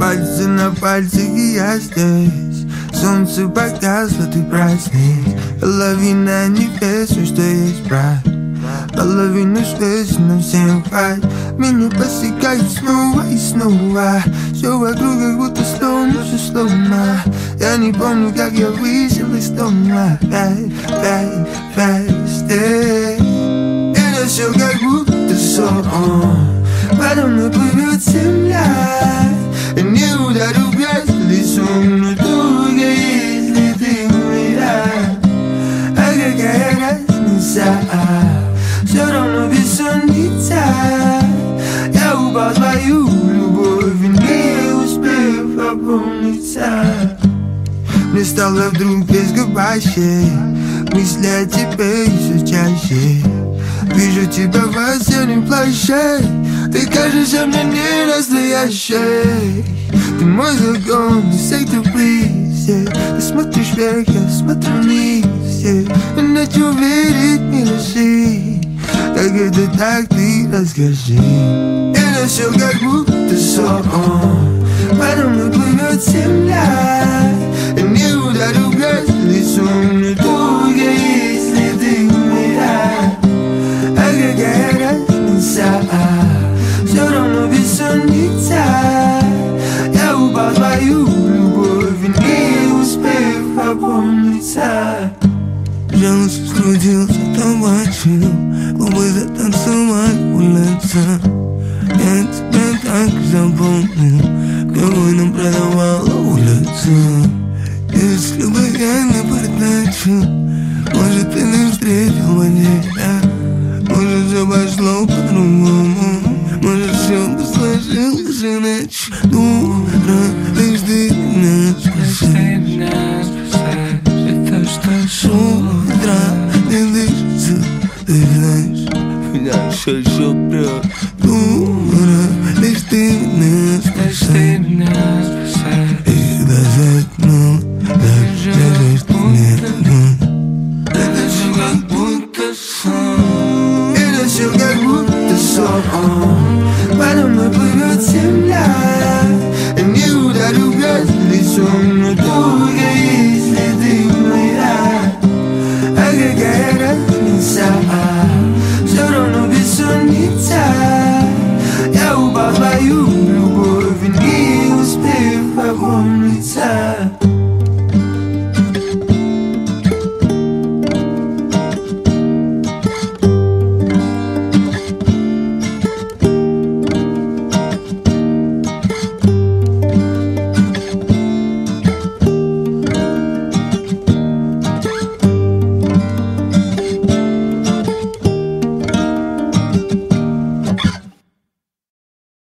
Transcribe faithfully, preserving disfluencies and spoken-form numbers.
Пальцы на пальцы, и я здесь. Солнце погасло, ты праздник. Половина небес, все, что есть, брат. Половину света нам всем хватит. Меня постигает снова и снова. Все вокруг как будто сломно, все сломно. Я не помню, как я вышел из дома. Опять, опять, опять. Это все как будто сон. Подо мной плывет земля. Я не ударю грязь лицом, но только если ты умираешь. А какая разница? Все равно бессонница. Я упал в твою любовь и не успев опомниться. Мне стало вдруг без губащей. Мысли о тебе все чаще. Вижу тебя в осеннем плаще. Ты кажешься мне не настоящей. Ты мой закон, не say to please, yeah. Ты смотришь вверх, я смотрю вниз, yeah. Иначе верить не лжи. Как это так, ты расскажи. Это все как будто сон. Подо мной плывет земля. Я не ударю грязь лицом, но только если ты умираешь. А какая разница? Все равно бессонница. Я упал в твою любовь и не успев опомниться. Жалость скрутился, табачил. Губы затанцевать улица. Я тебя так запомнил, какой нам продавала улица. Если бы я не подначил, может ты не встретил меня. Может все пошло по-другому. Может все бы сложилось иначе. Дура, лишь ты меня спасаешь. Это что с утра не дышится. Ты знаешь, меня все еще прет. Дура, лишь ты меня спасаешь. И даже ну, даже что нет, ну. Это все как будто сон. Это все как будто сон. Подо мной плывет земля. Я не ударю грязь лицом, но только если ты умираешь. А какая разница? Все равно бессонница. Я упал в твою